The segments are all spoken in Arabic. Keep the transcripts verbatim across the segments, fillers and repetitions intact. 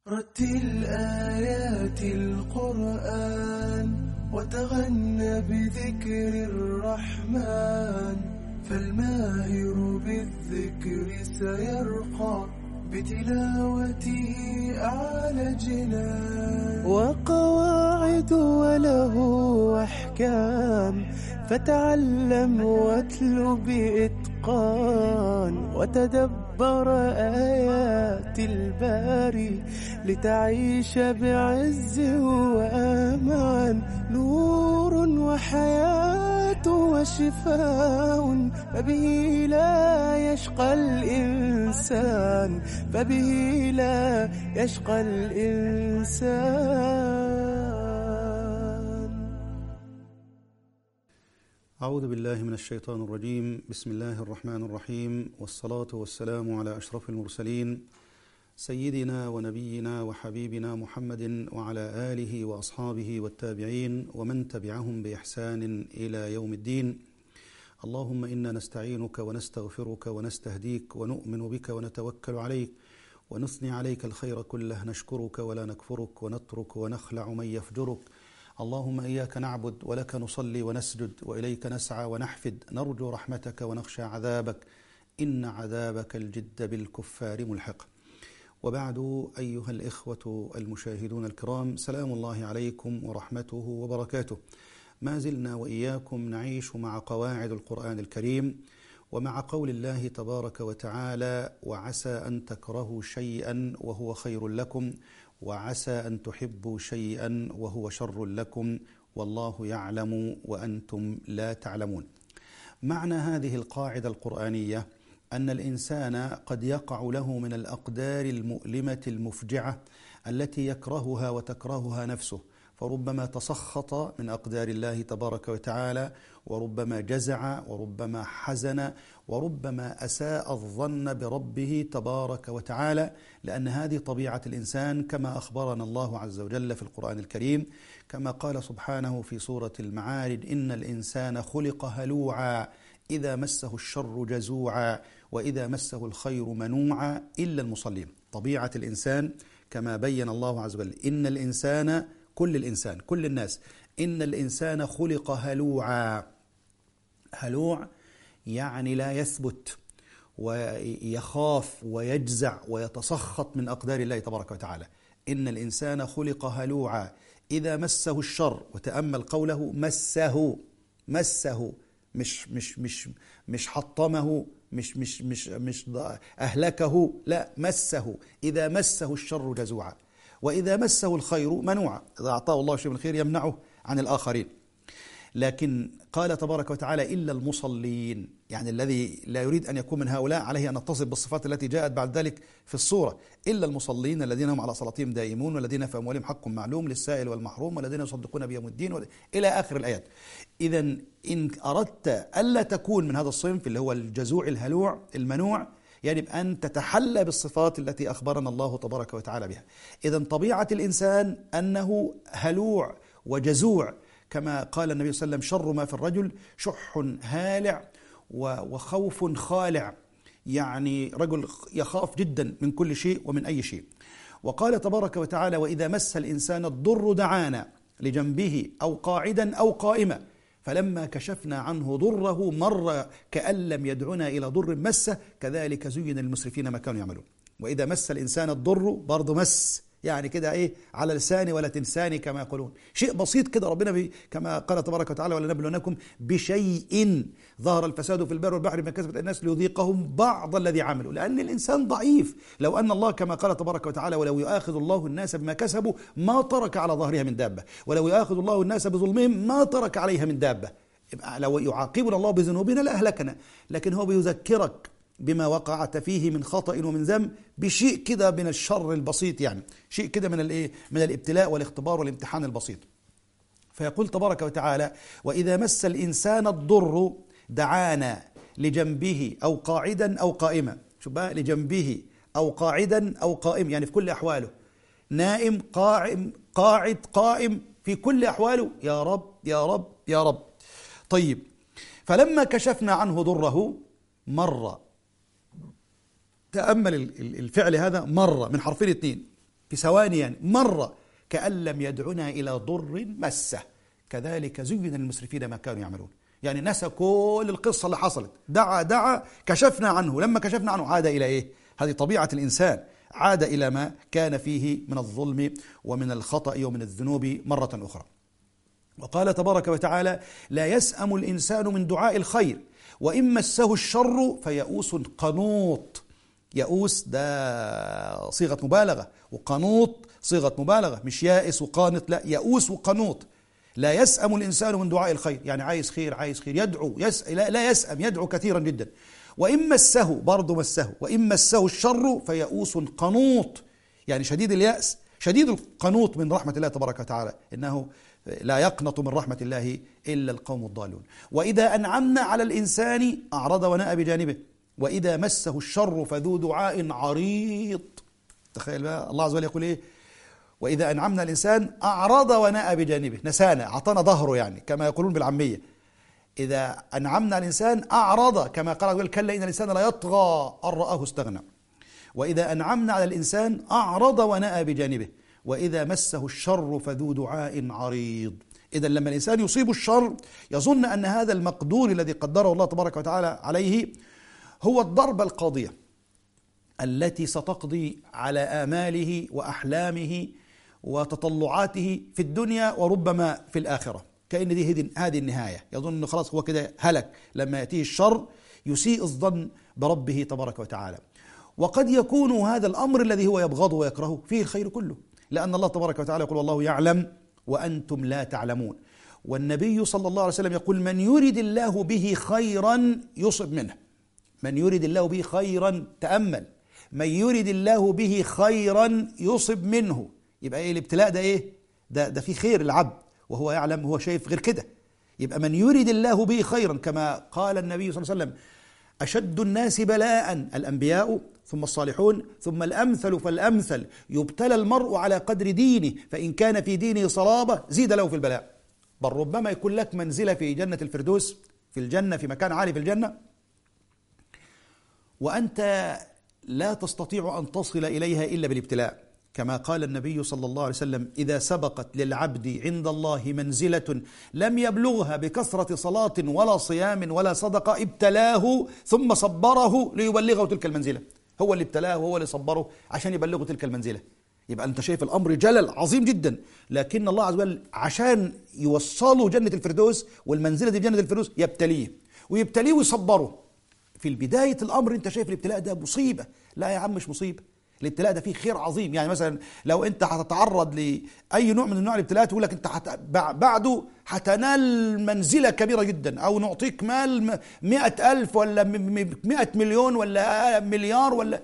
رتل آيات القرآن وتغنى بذكر الرحمن، فالماهر بالذكر سيرقى بتلاوته أعلى جنان. وقواعد وله أحكام، فتعلم واتل بإتقان، وتدبر آيات الباري لتعيش بعز وأمان. نور وحياة وشفاء، فبه لا يشقى الإنسان، فبه لا يشقى الإنسان. أعوذ بالله من الشيطان الرجيم. بسم الله الرحمن الرحيم، والصلاة والسلام على أشرف المرسلين سيدنا ونبينا وحبيبنا محمد وعلى آله وأصحابه والتابعين ومن تبعهم بإحسان إلى يوم الدين. اللهم إنا نستعينك ونستغفرك ونستهديك ونؤمن بك ونتوكل عليك ونثني عليك الخير كله، نشكرك ولا نكفرك ونترك ونخلع من يفجرك. اللهم إياك نعبد ولك نصلي ونسجد وإليك نسعى ونحفد، نرجو رحمتك ونخشى عذابك، إن عذابك الجد بالكفار ملحق. وبعد، أيها الإخوة المشاهدون الكرام، سلام الله عليكم ورحمته وبركاته. ما زلنا وإياكم نعيش مع قواعد القرآن الكريم، ومع قول الله تبارك وتعالى: وعسى أن تكرهوا شيئا وهو خير لكم، وعسى أن تحبوا شيئا وهو شر لكم، والله يعلم وأنتم لا تعلمون. معنى هذه القاعدة القرآنية أن الإنسان قد يقع له من الأقدار المؤلمة المفجعة التي يكرهها وتكرهها نفسه، فربما تسخط من أقدار الله تبارك وتعالى، وربما جزع، وربما حزن، وربما أساء الظن بربه تبارك وتعالى، لأن هذه طبيعة الإنسان كما أخبرنا الله عز وجل في القرآن الكريم، كما قال سبحانه في سورة المعارج: إن الإنسان خلق هلوعا إذا مسه الشر جزوعا وإذا مسه الخير منوعا إلا المصلين. طبيعة الإنسان كما بين الله عز وجل: إن الإنسان، كل الإنسان، كل الناس، إن الإنسان خلق هلوعا. هلوع يعني لا يثبت، ويخاف ويجزع ويتسخط من أقدار الله تبارك وتعالى. إن الإنسان خلق هلوعا إذا مسه الشر، وتأمل قوله مسه، مسه مش مش مش مش حطمه، مش مش مش مش أهلكه، لا، مسه. إذا مسه الشر جزوعا وإذا مسه الخير منوعا. إذا أعطاه الله شيء من الخير يمنعه عن الآخرين. لكن قال تبارك وتعالى: إلا المصلين، يعني الذي لا يريد أن يكون من هؤلاء عليه أن نتصف بالصفات التي جاءت بعد ذلك في الصورة: إلا المصلين الذين هم على صلاتهم دائمون، والذين في أموالهم حق معلوم للسائل والمحروم، والذين يصدقون بيوم الدين، إلى آخر الآيات. إذن إن أردت ألا تكون من هذا الصنف اللي هو الجزوع الهلوع المنوع، يجب يعني أن تتحلى بالصفات التي أخبرنا الله تبارك وتعالى بها. إذن طبيعة الإنسان أنه هلوع وجزوع، كما قال النبي صلى الله عليه وسلم: شر ما في الرجل شح هالع وخوف خالع، يعني رجل يخاف جدا من كل شيء ومن أي شيء. وقال تبارك وتعالى: وإذا مس الإنسان الضر دعانا لجنبه أو قاعدا أو قائما، فلما كشفنا عنه ضره مر كأن لم يدعنا إلى ضر مسه، كذلك زين للمسرفين ما كانوا يعملون. وإذا مس الإنسان الضر، برضه مس، يعني كده إيه، على لساني ولا تنساني كما يقولون، شيء بسيط كده. ربنا بي كما قال تبارك وتعالى: ولنبلونكم بشيء ظهر الفساد في البر والبحر بما كسبت الناس ليذيقهم بعض الذي عملوا. لأن الإنسان ضعيف. لو أن الله كما قال تبارك وتعالى: ولو يؤاخذ الله الناس بما كسبوا ما ترك على ظهرها من دابة، ولو يؤاخذ الله الناس بظلمهم ما ترك عليها من دابة. لو يعاقبنا الله بذنوبنا لأهلكنا، لكن هو بيذكرك بما وقعت فيه من خطأ ومن ذنب، بشيء كده من الشر البسيط، يعني شيء كده من الايه، من الابتلاء والاختبار والامتحان البسيط. فيقول تبارك وتعالى: وإذا مس الإنسان الضر دعانا لجنبه أو قاعدا أو قائما. شوف بقى، لجنبه أو قاعدا أو قائم، يعني في كل أحواله، نائم، قائم، قاعد، قائم، في كل أحواله: يا رب يا رب يا رب. طيب، فلما كشفنا عنه ضره مر. تأمل الفعل هذا، مرة من حرفين اثنين، في ثواني يعني مرة، كأن لم يدعنا إلى ضر مسه. كذلك زين للمسرفين ما كانوا يعملون. يعني نسى كل القصة اللي حصلت، دعا دعا كشفنا عنه، لما كشفنا عنه عاد إلى إيه؟ هذه طبيعة الإنسان، عاد إلى ما كان فيه من الظلم ومن الخطأ ومن الذنوب مرة أخرى. وقال تبارك وتعالى: لا يسأم الإنسان من دعاء الخير وإن مسه الشر فيئوس قنوط. يئوس ده صيغة مبالغة، وقنوط صيغة مبالغة، مش يائس وقانط، لا، يئوس وقنوط. لا يسأم الإنسان من دعاء الخير، يعني عايز خير عايز خير يدعو، يس... لا, لا يسأم، يدعو كثيرا جدا. وإن مسه، برضه مسه، وإن مسه الشر فيئوس قنوط، يعني شديد اليأس، شديد القنوط من رحمة الله تبارك وتعالى، إنه لا يقنط من رحمة الله إلا القوم الضالون. وإذا أنعمنا على الإنسان أعرض ونأى بجانبه، وإذا مسه الشر فذو دعاء عريض. تخيل بقى الله عز وجل يقول إيه؟ وإذا أنعمنا على الإنسان أعرض ونأى بجانبه، نسانا، أعطانا ظهره، يعني كما يقولون بالعامية. إذا أنعمنا على الإنسان أعرض، كما قال كلا إن الإنسان لا يطغى أن رآه استغنى. وإذا أنعمنا على الإنسان أعرض ونأى بجانبه، وإذا مسه الشر فذو دعاء عريض. إذا لما الإنسان يصيب الشر يظن أن هذا المقدور الذي قدره الله تبارك وتعالى عليه هو الضربة القاضية التي ستقضي على آماله وأحلامه وتطلعاته في الدنيا وربما في الآخرة، كأن دي هذه النهاية. يظن أنه خلاص هو كده هلك لما يأتيه الشر، يسيء الظن بربه تبارك وتعالى. وقد يكون هذا الأمر الذي هو يبغضه ويكرهه فيه الخير كله، لأن الله تبارك وتعالى يقول: والله يعلم وأنتم لا تعلمون. والنبي صلى الله عليه وسلم يقول: من يرد الله به خيرا يصب منه. من يرد الله به خيرا، تأمل، من يرد الله به خيرا يصب منه. يبقى ايه الابتلاء ده؟ ايه ده؟ ده فيه خير العبد وهو يعلم، هو شايف غير كده. يبقى من يرد الله به خيرا، كما قال النبي صلى الله عليه وسلم: أشد الناس بلاء الأنبياء ثم الصالحون ثم الأمثل فالأمثل، يبتلى المرء على قدر دينه، فإن كان في دينه صلابة زيد له في البلاء. بل ربما يكون لك منزلة في جنة الفردوس، في الجنة، في مكان عالي في الجنة، وأنت لا تستطيع أن تصل إليها إلا بالابتلاء، كما قال النبي صلى الله عليه وسلم: إذا سبقت للعبد عند الله منزلة لم يبلغها بكثرة صلاة ولا صيام ولا صدقة ابتلاه ثم صبره ليبلغه تلك المنزلة. هو اللي ابتلاه وهو اللي صبره عشان يبلغه تلك المنزلة. يبقى أنت شايف الأمر جلل عظيم جدا، لكن الله عز وجل عشان يوصله جنة الفردوس والمنزلة دي جنة الفردوس يبتليه ويبتليه ويصبره. في البداية الأمر أنت شايف الابتلاء ده مصيبة، لا يا عم مش مصيبة، الابتلاء ده فيه خير عظيم. يعني مثلا لو أنت هتتعرض لأي نوع من انواع الابتلاءات يقول لك أنت حت... بعده هتنال منزلة كبيرة جدا، أو نعطيك مال مئة ألف ولا مئة مليون ولا مليار، ولا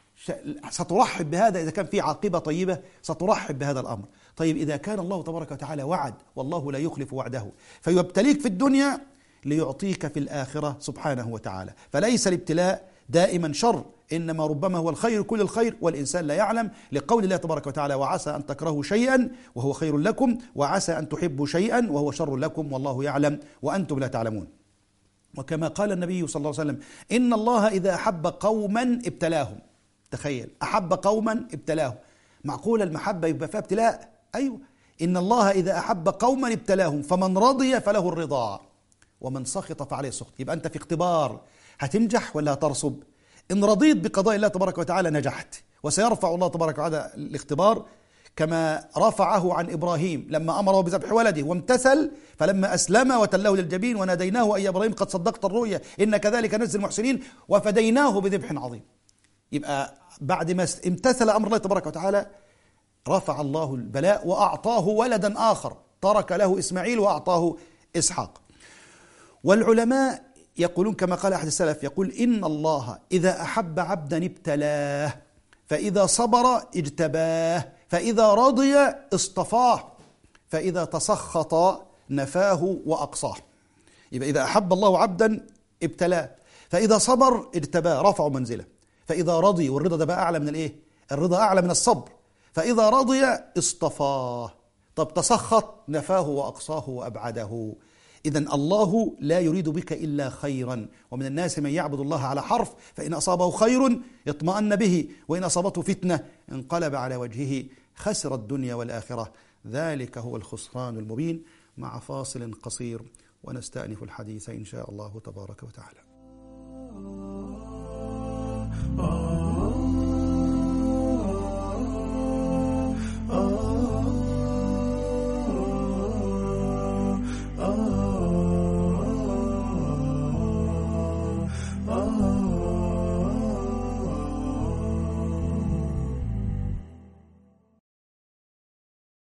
سترحب بهذا إذا كان في عاقبة طيبة، سترحب بهذا الأمر. طيب إذا كان الله تبارك وتعالى وعد، والله لا يخلف وعده، فيبتليك في الدنيا ليعطيك في الآخرة سبحانه وتعالى. فليس الابتلاء دائما شر، إنما ربما هو الخير كل الخير، والإنسان لا يعلم، لقول الله تبارك وتعالى: وعسى أن تكرهوا شيئا وهو خير لكم، وعسى أن تحبوا شيئا وهو شر لكم، والله يعلم وأنتم لا تعلمون. وكما قال النبي صلى الله عليه وسلم: إن الله إذا أحب قوما ابتلاهم. تخيل، أحب قوما ابتلاهم، معقول المحبة يبقى فيها ابتلاء؟ أيوة. إن الله إذا أحب قوما ابتلاهم فمن رضي فله الرضا ومن سخط فعليه السخط. يبقى أنت في اختبار، هتنجح ولا هترسب؟ إن رضيت بقضاء الله تبارك وتعالى نجحت، وسيرفع الله تبارك وتعالى الاختبار كما رفعه عن إبراهيم لما أمره بذبح ولده وامتثل، فلما أسلم وتله للجبين وناديناه أي إبراهيم قد صدقت الرؤيا إن كذلك نجزي المحسنين وفديناه بذبح عظيم. يبقى بعد ما امتثل أمر الله تبارك وتعالى رفع الله البلاء وأعطاه ولدا آخر، ترك له إسماعيل وأعطاه إسحاق. والعلماء يقولون كما قال أحد السلف، يقول: إن الله إذا أحب عبدا ابتلاه، فإذا صبر اجتباه، فإذا رضي اصطفاه، فإذا تسخط نفاه وأقصاه. يبقى إذا أحب الله عبدا ابتلاه، فإذا صبر اجتباه رفعه منزله، فإذا رضي، والرضا ده بقى أعلى من الإيه؟ الرضا أعلى من الصبر، فإذا رضي اصطفاه، طب تسخط نفاه وأقصاه وأبعده. إذن الله لا يريد بك إلا خيرا. ومن الناس من يعبد الله على حرف، فإن أصابه خير اطمأن به، وإن أصابته فتنة انقلب على وجهه خسر الدنيا والآخرة، ذلك هو الخسران المبين. مع فاصل قصير ونستأنف الحديث إن شاء الله تبارك وتعالى.